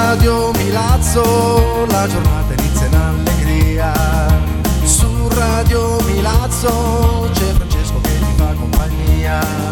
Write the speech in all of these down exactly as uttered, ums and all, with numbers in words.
Radio Milazzo la giornata inizia in allegria. Su Radio Milazzo c'è Francesco che ti fa compagnia.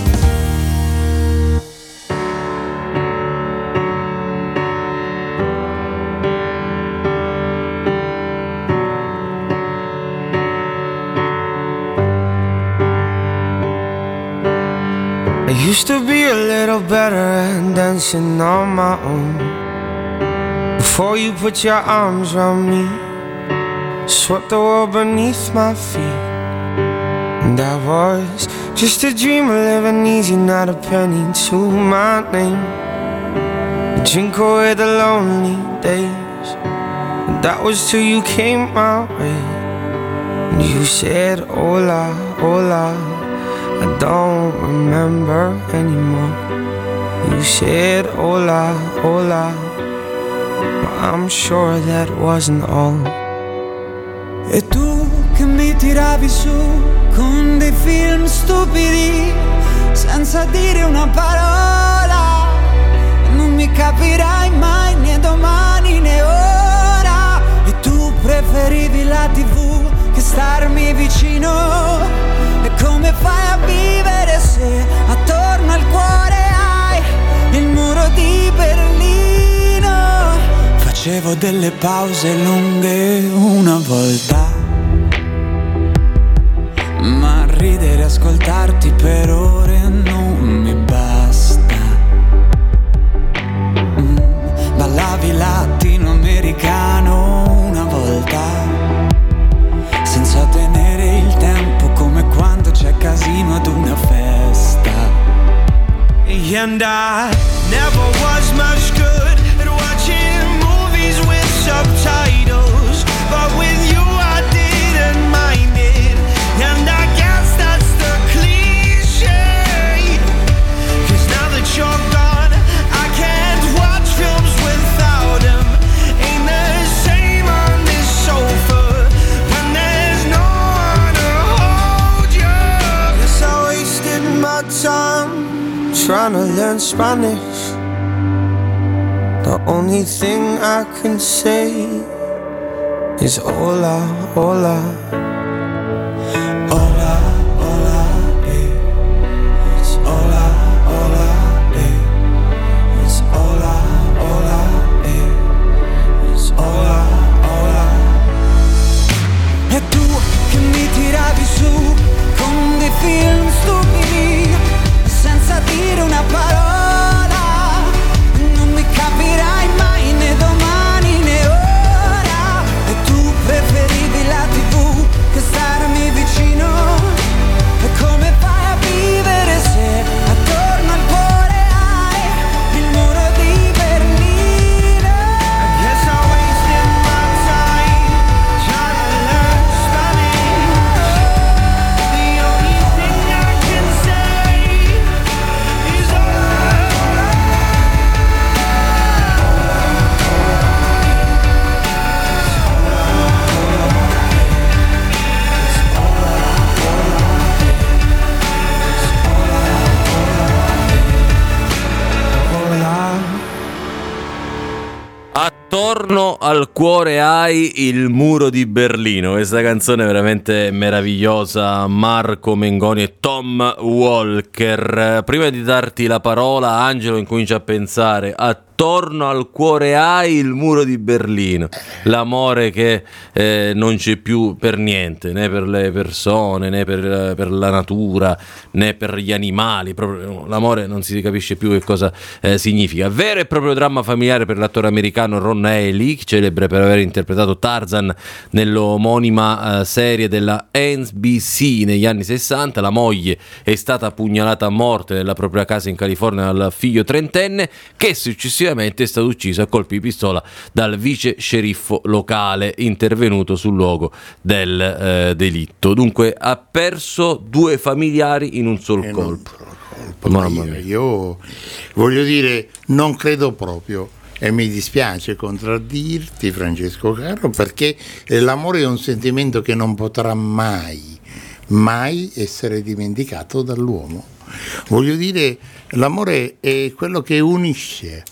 I used to be a little better at dancing on my own. Before you put your arms around me, swept the world beneath my feet. And I was just a dream of living easy, not a penny to my name. I drink away the lonely days, and that was till you came my way. And you said, hola, hola, I don't remember anymore. You said hola, hola, but I'm sure that wasn't all. E tu che mi tiravi su con dei film stupidi, senza dire una parola, non mi capirai mai né domani né ora. E tu preferivi la tivù che starmi vicino. E come fai a vivere se attorno al cuore hai il muro di Berlino? Facevo delle pause lunghe una volta, ma ridere e ascoltarti per ore non mi basta. mm, Ballavi latinoamericano una volta, senza tenere il tempo, come quando c'è casino ad una festa. And I never was much good at watching movies with subtitles, but with you I didn't mind it. And I guess that's the cliche, 'cause now that you're gone I can't watch films without him. Ain't the same on this sofa when there's no one to hold you. Guess I wasted my time trying to learn Spanish. The only thing I can say is hola, hola. Hola, hola, eh. It's hola, hola, eh. It's hola, hola, eh. It's hola, hola. E tu che mi tiravi su con dei film stupidi, senza dire una parola, non mi capirai mai né domani né ora. E tu preferivi la tivù che starmi vicino. E come fai a vivere se attorno al cuore hai il muro di Berlino? I guess I wasted my time trying to learn Spanish. The only thing I can say is Attorno al cuore hai il muro di Berlino. Questa canzone è veramente meravigliosa. Marco Mengoni e Tom Walker. Prima di darti la parola, Angelo incomincia a pensare: attorno al cuore hai il muro di Berlino, l'amore che eh, non c'è più per niente, né per le persone, né per, per la natura, né per gli animali. Proprio, l'amore non si capisce più che cosa eh, significa. Vero e proprio dramma familiare per l'attore americano Ron Haley, celebre per aver interpretato Tarzan nell'omonima eh, serie della N B C negli anni sessanta. La moglie è stata pugnalata a morte nella propria casa in California dal figlio trentenne, che successivamente è stato ucciso a colpi di pistola dal vice sceriffo locale intervenuto sul luogo del eh, delitto. Dunque ha perso due familiari in un sol eh colpo. colpo io, io voglio dire, non credo proprio, e mi dispiace contraddirti, Francesco caro, perché l'amore è un sentimento che non potrà mai, mai essere dimenticato dall'uomo. Voglio dire, l'amore è quello che unisce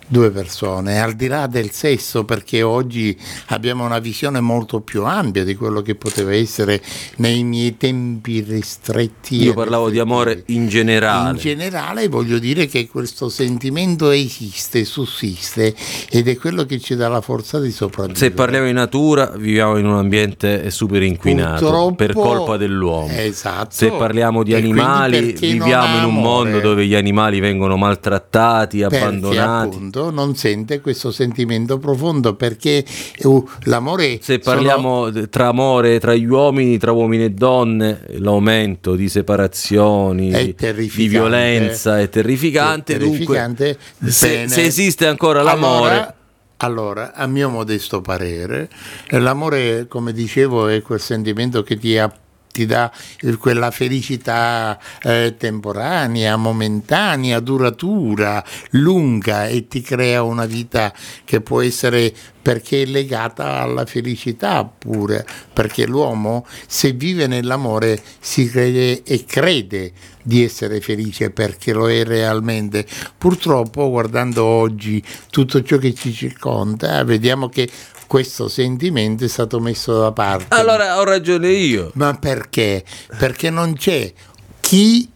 due persone, al di là del sesso, perché oggi abbiamo una visione molto più ampia di quello che poteva essere nei miei tempi ristretti. Io parlavo di amore in generale. In generale voglio dire che questo sentimento esiste, sussiste, ed è quello che ci dà la forza di sopravvivere. Se parliamo di natura, viviamo in un ambiente super inquinato. Purtroppo, per colpa dell'uomo. Esatto. Se parliamo di e animali, viviamo in un mondo dove gli animali vengono maltrattati, perché abbandonati. Appunto non sente questo sentimento profondo, perché uh, l'amore. Se parliamo sono... tra amore tra gli uomini, tra uomini e donne, l'aumento di separazioni, di violenza è terrificante. È terrificante. Dunque, se, se esiste ancora l'amore. Allora, allora, a mio modesto parere, l'amore, come dicevo, è quel sentimento che ti ha ti dà quella felicità eh, temporanea, momentanea, duratura, lunga, e ti crea una vita che può essere, perché è legata alla felicità pure, perché l'uomo, se vive nell'amore, si crede e crede di essere felice perché lo è realmente. Purtroppo, guardando oggi tutto ciò che ci circonda, vediamo che questo sentimento è stato messo da parte. Allora ho ragione io. Ma perché? Perché non c'è chi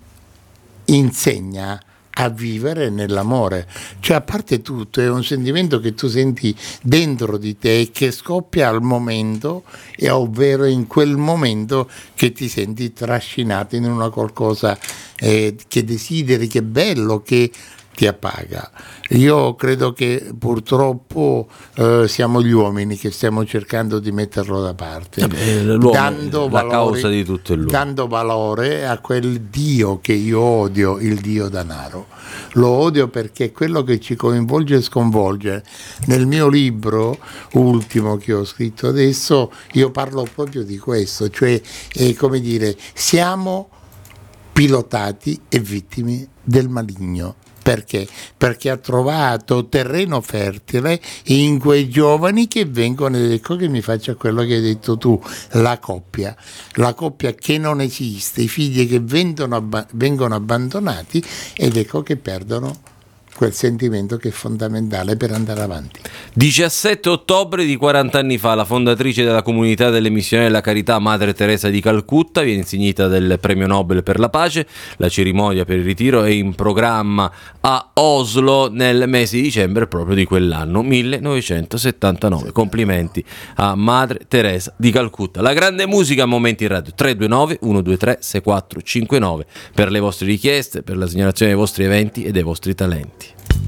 insegna a vivere nell'amore. Cioè, a parte tutto, è un sentimento che tu senti dentro di te e che scoppia al momento, e ovvero in quel momento che ti senti trascinato in una qualcosa eh, che desideri, che è bello, che ti appaga. Io credo che purtroppo eh, siamo gli uomini che stiamo cercando di metterlo da parte, eh, l'uomo, dando la valore, causa di tutto è l'uomo. Dando valore a quel Dio che io odio, il Dio danaro. Lo odio perché è quello che ci coinvolge e sconvolge. Nel mio libro ultimo che ho scritto adesso, io parlo proprio di questo, cioè è come dire, siamo pilotati e vittime del maligno. Perché? Perché ha trovato terreno fertile in quei giovani che vengono, ed ecco che mi faccia quello che hai detto tu, la coppia, la coppia che non esiste, i figli che vengono, vengono abbandonati, ed ecco che perdono quel sentimento che è fondamentale per andare avanti. diciassette ottobre di quaranta anni fa, la fondatrice della comunità delle missioni della carità, Madre Teresa di Calcutta, viene insignita del premio Nobel per la pace. La cerimonia per il ritiro è in programma a Oslo nel mese di dicembre proprio di quell'anno, millenovecentosettantanove. Complimenti a Madre Teresa di Calcutta. La grande musica a momenti in radio. Tre due nove uno due tre sei quattro cinque nove per le vostre richieste, per la segnalazione dei vostri eventi e dei vostri talenti.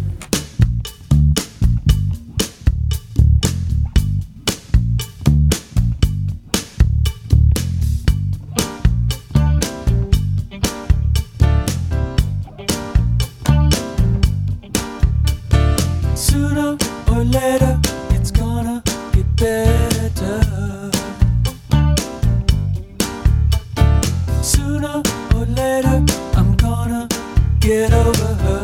Sooner or later, it's gonna get better. Sooner or later, I'm gonna get over her.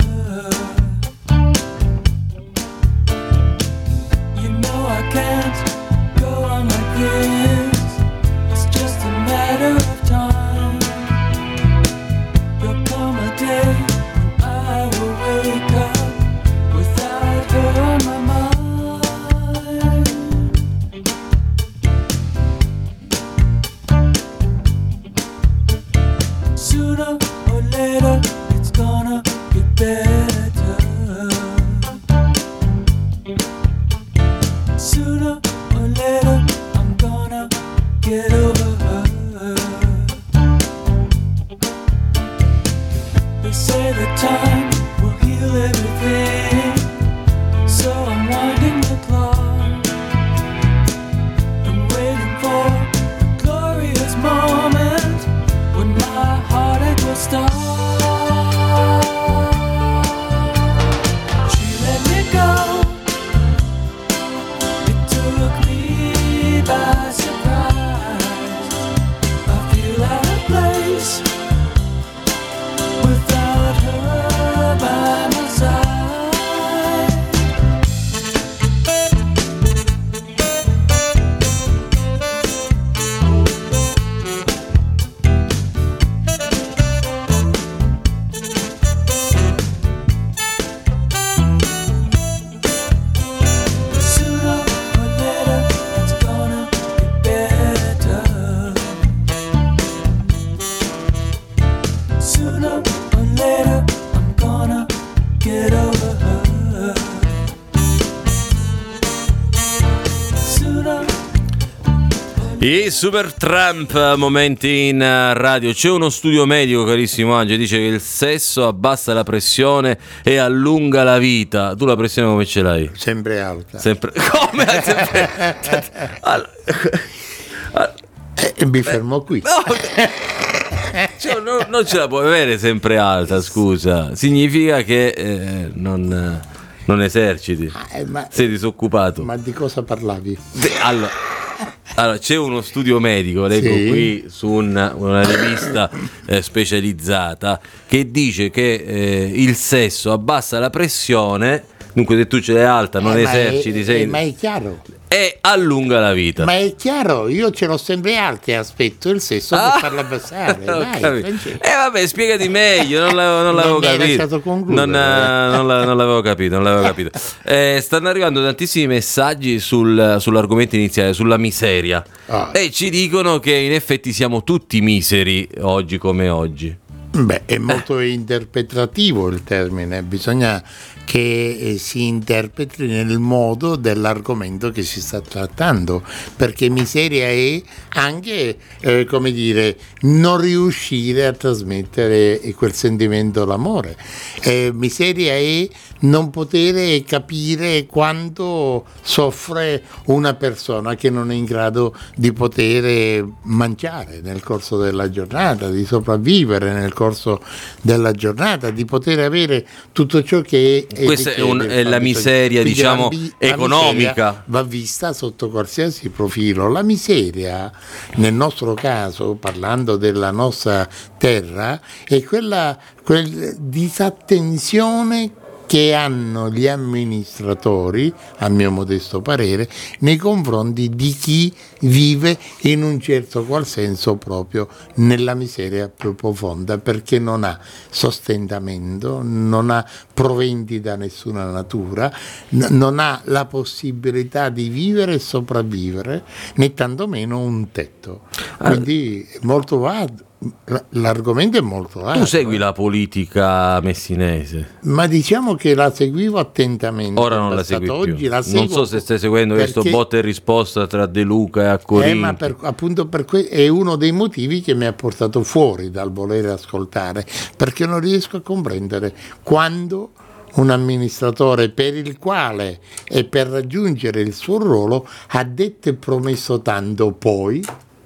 You know I can't go on like this. It's just a matter of time. There'll come a day when I will wake up without her on my mind. I Supertramp, momenti in radio. C'è uno studio medico, carissimo Angelo, dice che il sesso abbassa la pressione e allunga la vita. Tu la pressione come ce l'hai? Sempre alta. Sempre come? Sempre... allora... E mi fermo qui. No, cioè, non, non ce la puoi avere sempre alta, scusa. Significa che eh, non, non eserciti. Eh, ma, sei disoccupato. Ma di cosa parlavi? De, allora, allora, c'è uno studio medico, leggo sì. qui su un, una rivista eh, specializzata, che dice che eh, il sesso abbassa la pressione. Dunque, se tu ce l'hai alta, non eh, eserciti, ma è, sei... ma è chiaro. E allunga la vita. Ma è chiaro, io ce l'ho sempre alta e aspetto il sesso ah, per farla abbassare. Dai, eh vabbè, spiegati meglio, non l'avevo, non l'avevo non capito. Concludere, non, eh. non, la, non l'avevo capito, non l'avevo capito. Eh, stanno arrivando tantissimi messaggi sul, sull'argomento iniziale, sulla miseria. Ah. E ci dicono che in effetti siamo tutti miseri oggi come oggi. Beh, è molto eh. interpretativo il termine, bisogna che si interpreti nel modo dell'argomento che si sta trattando, perché miseria è anche, eh, come dire, non riuscire a trasmettere quel sentimento d'amore. Eh, miseria è non poter capire quanto soffre una persona che non è in grado di poter mangiare nel corso della giornata, di sopravvivere nel corso della giornata, di poter avere tutto ciò che è. Questa è, un, è la miseria, quindi diciamo, la, la economica. Miseria va vista sotto qualsiasi profilo. La miseria, nel nostro caso, parlando della nostra terra, è quella, quella disattenzione che hanno gli amministratori, a mio modesto parere, nei confronti di chi vive in un certo qual senso proprio nella miseria più profonda, perché non ha sostentamento, non ha proventi da nessuna natura, n- non ha la possibilità di vivere e sopravvivere, né tantomeno un tetto. Quindi è molto vasto. L'argomento è molto vasto. Tu segui eh? la politica messinese? Ma diciamo che la seguivo attentamente. Ora non la segui oggi più. La non so se stai seguendo perché... questo botta e risposta tra De Luca e Accorinti. Eh, ma per, appunto per que- è uno dei motivi che mi ha portato fuori dal volere ascoltare, perché non riesco a comprendere quando un amministratore per il quale e per raggiungere il suo ruolo ha detto e promesso tanto, poi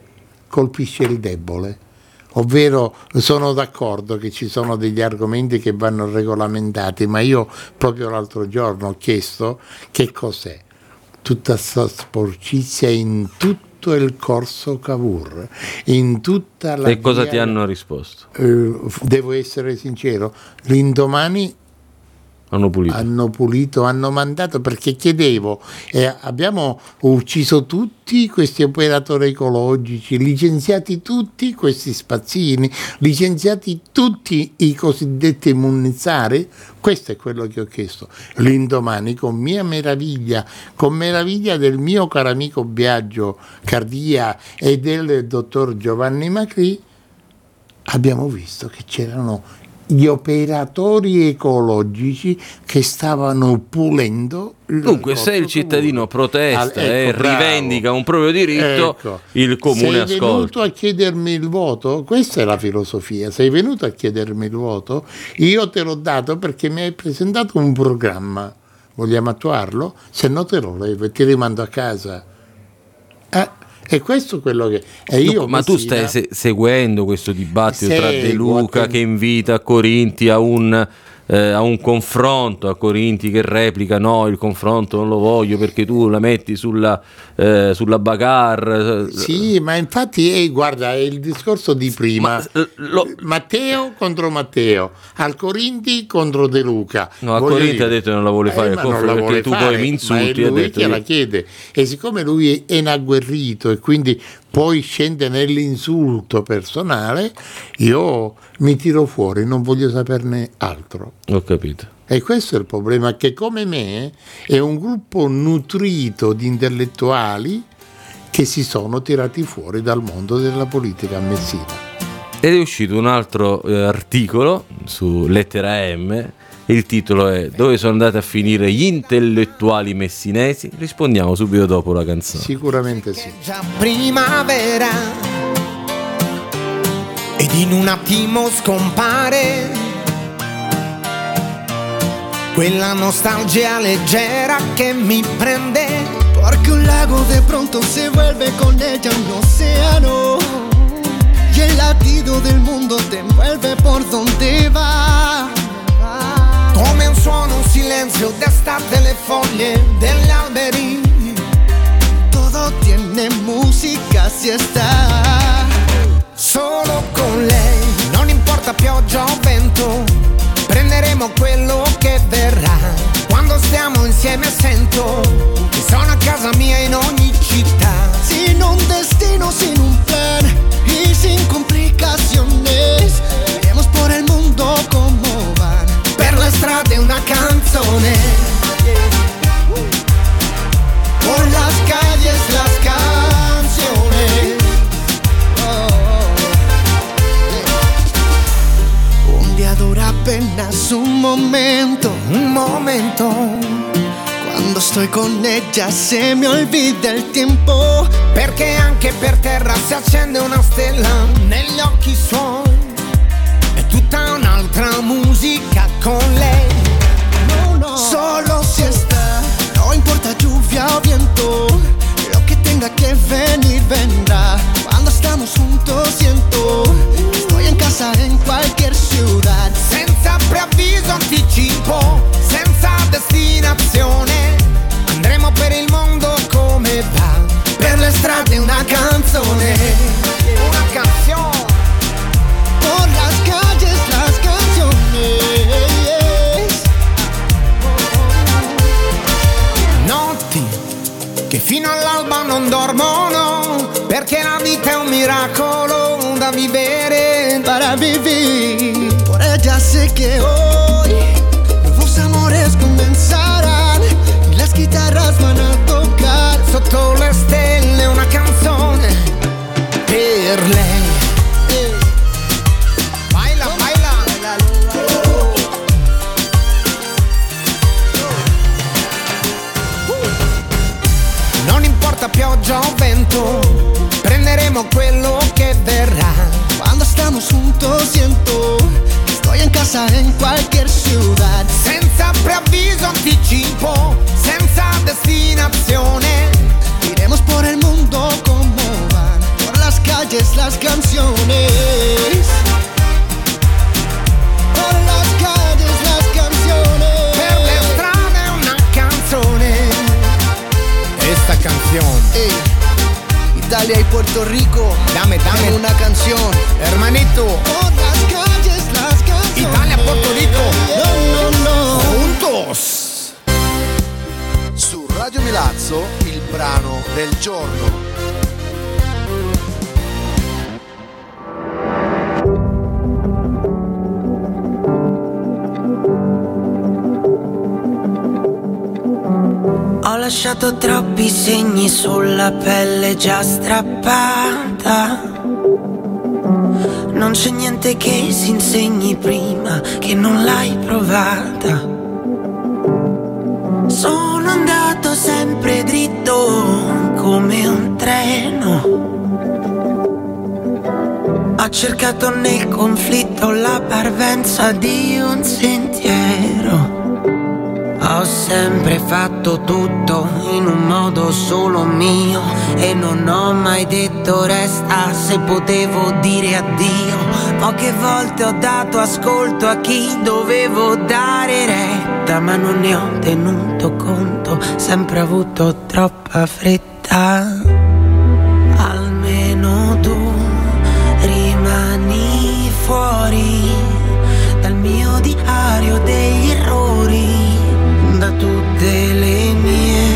colpisce il debole. Ovvero, sono d'accordo che ci sono degli argomenti che vanno regolamentati, ma io proprio l'altro giorno ho chiesto che cos'è tutta questa sporcizia in tutto il corso Cavour, in tutta la e cosa via... ti hanno risposto? Eh, devo essere sincero, l'indomani hanno pulito. hanno pulito, hanno mandato, perché chiedevo, eh, abbiamo ucciso tutti questi operatori ecologici, licenziati tutti questi spazzini, licenziati tutti i cosiddetti immunizzari. Questo è quello che ho chiesto. L'indomani, con mia meraviglia, con meraviglia del mio caro amico Biagio Cardia e del dottor Giovanni Macri, abbiamo visto che c'erano gli operatori ecologici che stavano pulendo. Dunque, se il cittadino protesta Al, ecco, e rivendica un proprio diritto, ecco, il comune ascolta. Sei venuto a chiedermi il voto? Questa è la filosofia. Sei venuto a chiedermi il voto? Io te l'ho dato perché mi hai presentato un programma. Vogliamo attuarlo? Se no te lo levo e ti rimando a casa. Eh? E questo è quello che e io Dunque, ma tu stai se- seguendo questo dibattito seguo, tra De Luca che invita Corinti a un, eh, a un confronto, a Corinti che replica no, il confronto non lo voglio perché tu la metti sulla, eh, sulla bagarre. Sì, ma infatti eh, guarda, è il discorso di prima. Ma, lo... Matteo contro Matteo, al Corinti contro De Luca. No, a Corinti ha detto che non la vuole fare, eh, ma non la vuole tu fare, poi mi insulti. Ma è lui detto che io. la chiede, e siccome lui è inagguerrito e quindi poi scende nell'insulto personale, io mi tiro fuori, non voglio saperne altro. Ho capito. E questo è il problema, che come me è un gruppo nutrito di intellettuali che si sono tirati fuori dal mondo della politica a Messina. Ed è uscito un altro eh, articolo su Lettera M Il titolo è Dove sono andati a finire gli intellettuali messinesi? Rispondiamo subito dopo la canzone. Sicuramente sì. Già primavera ed in un attimo scompare quella nostalgia leggera che mi prende, porque un lago de pronto se vuelve con ella un océano y el latido del mundo te envuelve por donde va. come un suono, un silenzio d'estate, le foglie degli alberi, Todo tiene música si está solo con lei. Non importa pioggia o vento, prenderemo quello che verrà. Quando stiamo insieme sento che sono a casa mia in ogni città. sin un destino, sin un plan y sin complicaciones. Iremos por el mundo como van. Per le strade una canzone, Por las calles las canciones. Oh. Un día dura apenas un momento. un momento. Cuando estoy con ella se me olvida el tiempo. Perché anche per terra si accende una stella negli occhi suoi. È tutta un'altra musica con lei. No, no. Solo si está, no importa lluvia o viento. Lo que tenga que venir vendrá. Cuando estamos juntos siento que estoy en casa en cualquier ciudad. Senza preavviso, anticipo, senza destinazione, andremo per il mondo come va. Per le strade una canzone, una canzone. Por las calles las canciones. Notti che fino all'alba non dormono, perché la vita è un miracolo da vivere. Para vivir, por ella sé que hoy nuevos amores comenzarán y las guitarras van a tocar. Sotto le stelle una canzone per lei. Baila, baila. Non importa pioggia o vento, prenderemo quello che verrà. Cuando estamos juntos siento que estoy en casa en cualquier ciudad. Senza preavviso, anticipo, senza destinazione, Iremos por el mundo como van, por las calles las canciones. Por las calles las canciones. per le strade una canzone. Esta canción, Ey, Italia y Puerto Rico, dame, dame en una canción. hermanito. Por las calles las canciones. Italia, Puerto Rico. No, no, no. Juntos. Su Radio Milazzo il brano del giorno. Ho lasciato troppi segni sulla pelle già strappata. Non c'è niente che si insegni prima che non l'hai provata. Sono andato sempre dritto come un treno. Ho cercato nel conflitto la parvenza di un sentiero. Ho sempre fatto tutto in un modo solo mio e non ho mai detto resta se potevo dire addio. Poche volte ho dato ascolto a chi dovevo dare retta, ma non ne ho tenuto conto, sempre avuto troppa fretta. Almeno tu rimani fuori dal mio diario degli errori, da tutte le mie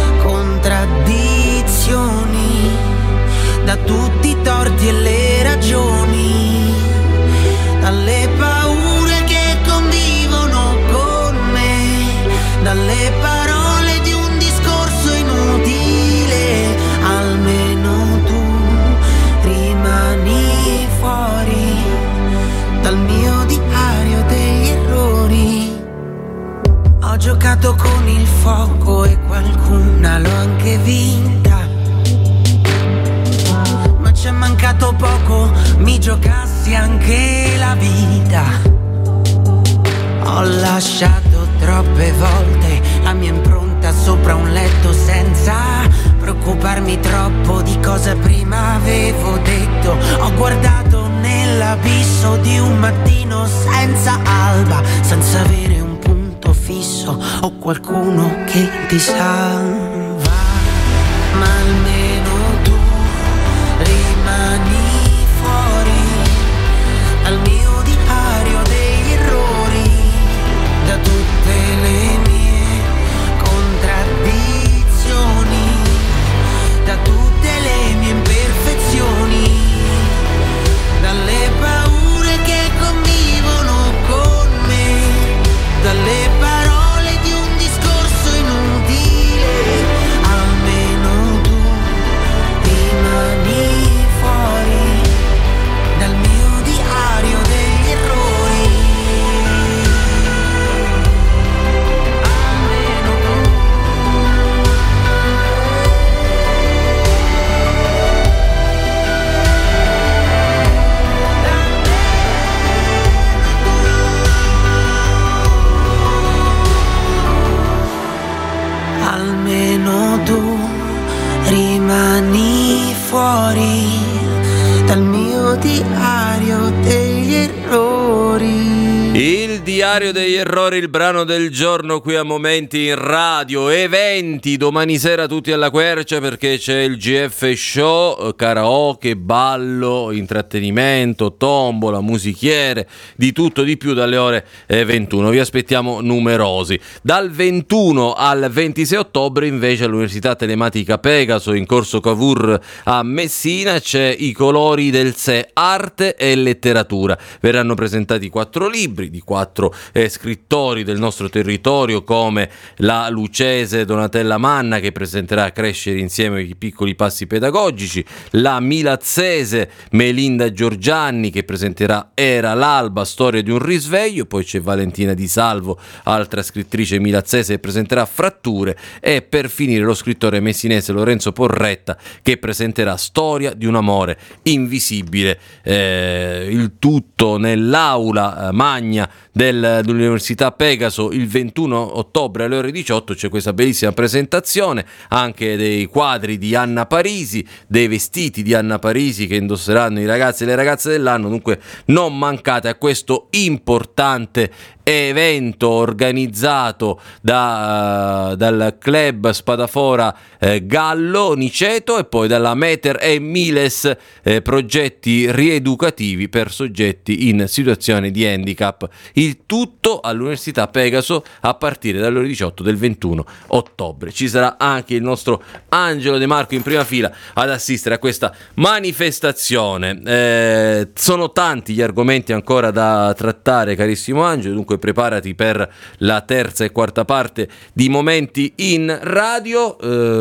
contraddizioni, da tutti i torti e le ragioni, dalle paure che convivono con me, dalle parole di un discorso inutile. Almeno tu rimani fuori dal mio diario degli errori. Ho giocato con il fuoco e qualcuna l'ho anche vinta, ma c'è mancato poco, mi giocassi anche la vita. Ho lasciato troppe volte la mia impronta sopra un letto senza preoccuparmi troppo di cosa prima avevo detto. Ho guardato nell'abisso di un mattino senza alba, senza avere un punto fisso o qualcuno che ti salva. Ma almeno tu rimani fuori dal mio diario degli errori, da tutte le mie contraddizioni, da tutte le mie imperfezioni, dalle paure che convivono con me, dalle parole di un discorso inutile. Almeno tu rimani fuori dal mio diario degli errori. Almeno tu. Almeno tu rimani fuori dal mio diario degli errori. Il diario degli errori, il brano del giorno qui a Momenti in Radio. Eventi domani sera tutti alla quercia perché c'è il G F Show, karaoke, ballo, intrattenimento, tombola, musichiere, di tutto di più dalle ore ventuno. Vi aspettiamo numerosi. Dal ventuno al ventisei ottobre invece all'Università Telematica Pegaso in Corso Cavour a Messina c'è I colori del sé, arte e letteratura. Verranno presentati quattro libri di quattro eh, scrittori del nostro territorio, come la lucese Donatella Manna, che presenterà Crescere insieme i piccoli passi pedagogici, la milazzese Melinda Giorgianni, che presenterà Era l'alba, storia di un risveglio. Poi c'è Valentina Di Salvo, altra scrittrice milazzese, che presenterà Fratture, e per finire lo scrittore messinese Lorenzo Porretta, che presenterà Storia di un amore invisibile. Eh, il tutto nell'aula eh, magna del, dell'Università Pegaso il ventuno ottobre alle ore diciotto. C'è questa bellissima presentazione anche dei quadri di Anna Parisi, dei vestiti di Anna Parisi che indosseranno i ragazzi e le ragazze dell'anno. Dunque non mancate a questo importante evento organizzato da, uh, dal club Spadafora eh, Gallo Niceto e poi dalla Meter e Miles, eh, progetti rieducativi per soggetti in situazione di handicap. Il tutto all'Università Pegaso a partire dalle ore diciotto del ventuno ottobre. Ci sarà anche il nostro Angelo De Marco in prima fila ad assistere a questa manifestazione. Eh, sono tanti gli argomenti ancora da trattare, carissimo Angelo, dunque preparati per la terza e quarta parte di Momenti in Radio.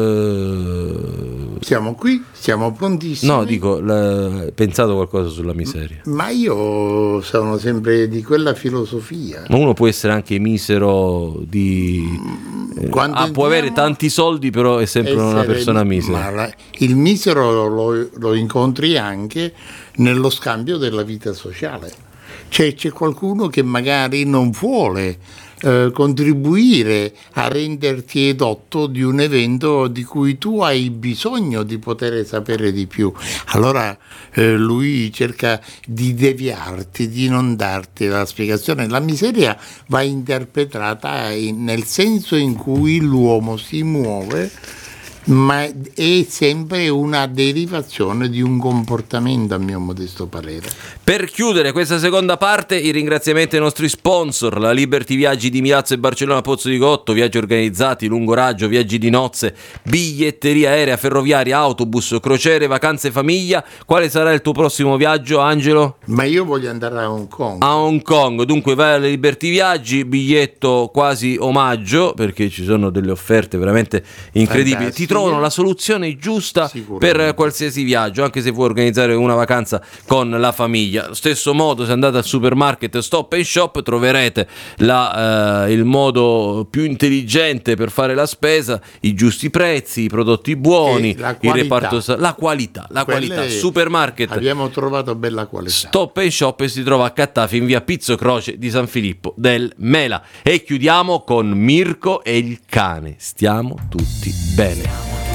Eh... Siamo qui, siamo prontissimi. No, dico, la... pensato qualcosa sulla miseria? Ma io sono sempre di quella filosofia. Ma uno può essere anche misero di... Eh, ah, può avere tanti soldi, però è sempre una persona misera. La... Il misero lo, lo incontri anche nello scambio della vita sociale. C'è, c'è qualcuno che magari non vuole eh, contribuire a renderti edotto di un evento di cui tu hai bisogno di poter sapere di più. Allora eh, lui cerca di deviarti, di non darti la spiegazione. La miseria va interpretata in, nel senso in cui l'uomo si muove, ma è sempre una derivazione di un comportamento, a mio modesto parere. Per chiudere questa seconda parte, i ringraziamenti ai nostri sponsor: la Liberty Viaggi di Milazzo e Barcellona Pozzo di Gotto, viaggi organizzati, lungo raggio, viaggi di nozze, biglietteria aerea, ferroviaria, autobus, crociere, vacanze famiglia. Quale sarà il tuo prossimo viaggio, Angelo? Ma io voglio andare a Hong Kong. A Hong Kong, dunque vai alle Liberty Viaggi, biglietto quasi omaggio, perché ci sono delle offerte veramente incredibili. Fantastico. trovano la soluzione giusta per qualsiasi viaggio, anche se vuoi organizzare una vacanza con la famiglia. Allo stesso modo, se andate al supermarket Stop and Shop troverete la, eh, il modo più intelligente per fare la spesa, i giusti prezzi, i prodotti buoni, il reparto, la qualità, la qualità. Supermarket abbiamo trovato bella qualità. Stop and Shop e si trova a Cattafi in via Pizzo Croce di San Filippo del Mela. E chiudiamo con Mirko e il cane. Stiamo tutti bene.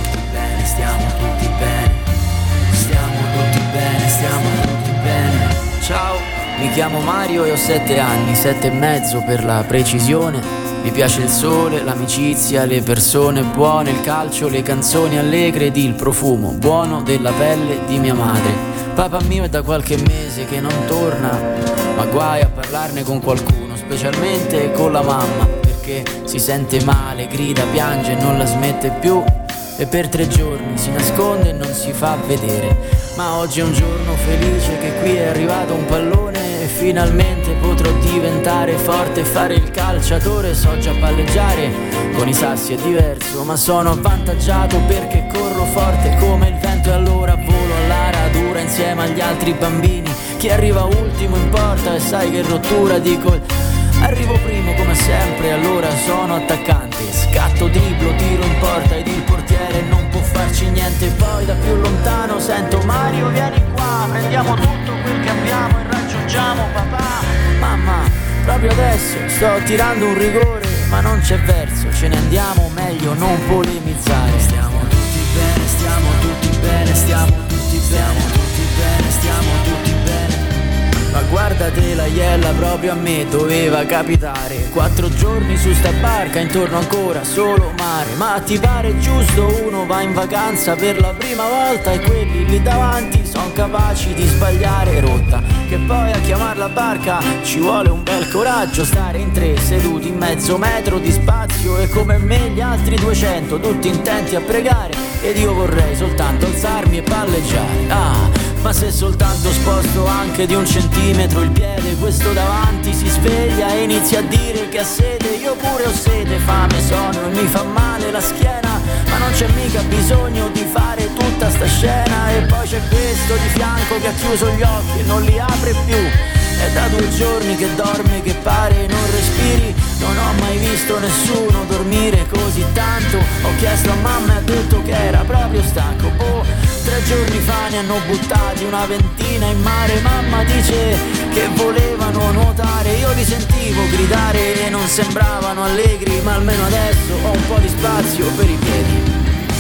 Stiamo tutti bene, stiamo tutti bene, stiamo tutti bene. Ciao, mi chiamo Mario e ho sette anni, sette e mezzo per la precisione. Mi piace il sole, l'amicizia, le persone buone, il calcio, le canzoni allegre ed il profumo buono della pelle di mia madre. Papà mio è da qualche mese che non torna, ma guai a parlarne con qualcuno, specialmente con la mamma, perché si sente male, grida, piange e non la smette più. E per tre giorni si nasconde e non si fa vedere. Ma oggi è un giorno felice che qui è arrivato un pallone e finalmente potrò diventare forte e fare il calciatore. So già palleggiare, con i sassi è diverso, ma sono avvantaggiato perché corro forte come il vento e allora volo alla radura insieme agli altri bambini. Chi arriva ultimo importa e sai che rottura dico... Arrivo primo come sempre, allora sono attaccante. Scatto, dribblo, tiro in porta ed il portiere non può farci niente. Poi da più lontano sento Mario, vieni qua, prendiamo tutto quel che abbiamo e raggiungiamo papà. Mamma, proprio adesso sto tirando un rigore, ma non c'è verso, ce ne andiamo, meglio non polemizzare. Stiamo tutti bene, stiamo tutti bene, stiamo tutti bene, tutti bene, stiamo tutti bene. Ma guardate la iella, proprio a me doveva capitare. Quattro giorni su sta barca, intorno ancora solo mare. Ma ti pare giusto, uno va in vacanza per la prima volta e quelli lì davanti son capaci di sbagliare rotta. Che poi a chiamar la barca ci vuole un bel coraggio. Stare in tre seduti in mezzo metro di spazio e come me gli altri duecento tutti intenti a pregare. Ed io vorrei soltanto alzarmi e palleggiare. Ah, ma se soltanto sposto anche di un centimetro il piede, questo davanti si sveglia e inizia a dire che ha sede. Io pure ho sede, fame, sonno e mi fa male la schiena, ma non c'è mica bisogno di fare tutta sta scena. E poi c'è questo di fianco che ha chiuso gli occhi e non li apre più. È da due giorni che dorme, che pare non respiri. Non ho mai visto nessuno dormire così tanto. Ho chiesto a mamma e ha detto che era proprio stanco. Boh, tre giorni fa ne hanno buttati una ventina in mare. Mamma dice che volevano nuotare. Io li sentivo gridare e non sembravano allegri, ma almeno adesso ho un po' di spazio per i piedi.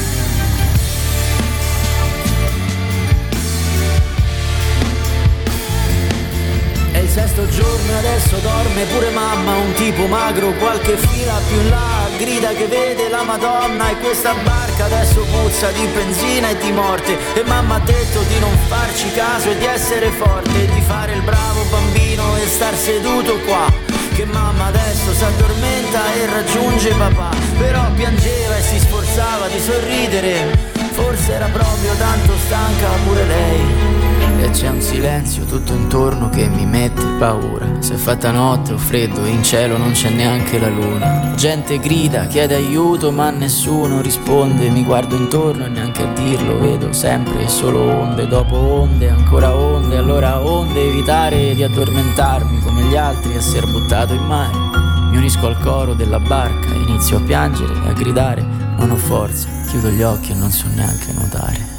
Sesto giorno e adesso dorme pure mamma, un tipo magro qualche fila più in là, grida che vede la Madonna e questa barca adesso puzza di benzina e di morte. E mamma ha detto di non farci caso e di essere forte e di fare il bravo bambino e star seduto qua, che mamma adesso s'addormenta e raggiunge papà. Però piangeva e si sforzava di sorridere, forse era proprio tanto stanca pure lei. E c'è un silenzio tutto intorno che mi mette paura. Se è fatta notte o freddo e in cielo non c'è neanche la luna. Gente grida, chiede aiuto ma nessuno risponde. Mi guardo intorno e neanche a dirlo vedo sempre solo onde dopo onde, ancora onde. Allora onde, evitare di addormentarmi come gli altri, essere buttato in mare. Mi unisco al coro della barca e inizio a piangere e a gridare. Non ho forza, chiudo gli occhi e non so neanche nuotare.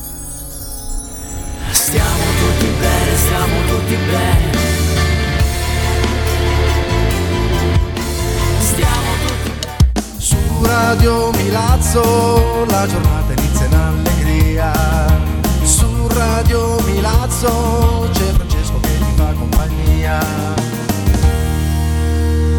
Stiamo tutti bene, stiamo tutti bene. Stiamo tutti bene. Su Radio Milazzo la giornata inizia in allegria. Su Radio Milazzo